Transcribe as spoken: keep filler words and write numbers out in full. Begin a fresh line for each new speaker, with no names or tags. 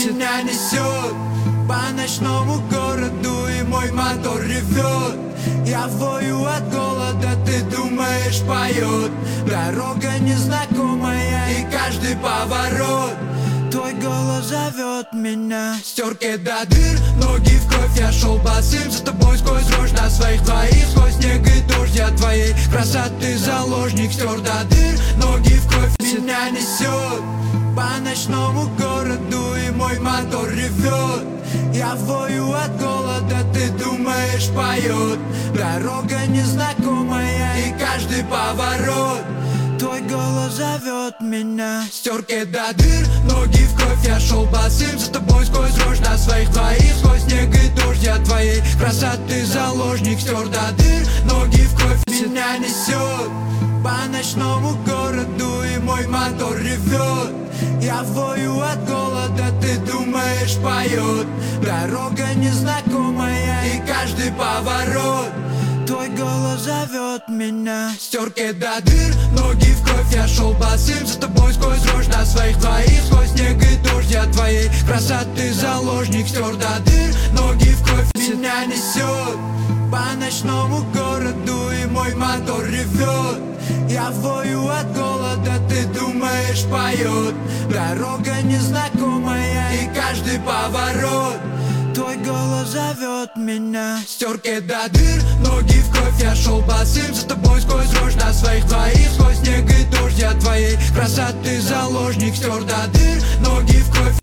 Меня несет по ночному городу, и мой мотор ревет. Я вою от голода, ты думаешь, поет. Дорога незнакомая и каждый поворот. Твой голос зовет меня. Стерки до дыр, ноги в кровь. Я шел босым за тобой сквозь рожь на своих двоих. Сквозь снег и дождь я твоей красоты заложник. Стер до дыр, ноги в кровь. Меня несет по ночному городу, и мой мотор ревет. Я вою от голода, ты думаешь, поет. Дорога незнакомая и каждый поворот. Твой голос зовет меня. Стерки до дыр, ноги в кровь. Я шел босым за тобой сквозь рожь на своих двоих. Сквозь снег и дождь я твоей красоты заложник. Стер до дыр, ноги в кровь. Меня несет по ночному городу, и мой мотор ревет. Я вою от голода, ты думаешь, поет. Дорога незнакомая и каждый поворот. Твой голос зовет меня. Стерки до дыр, ноги в кровь. Я шел босым за тобой сквозь рожь на своих двоих. Сквозь снег и дождь я твоей красоты заложник. Стер до дыр, ноги в кровь. Меня несет по ночному городу, и мой мотор ревет. Я вою от голода, ты думаешь, поет. Дорога незнакомая и каждый поворот. Твой голос зовет меня. Стерки до дыр, ноги в кровь. Я шел босым за тобой сквозь рожь на своих двоих. Сквозь снег и дождь я твоей красоты заложник. Стер до дыр, ноги в кровь.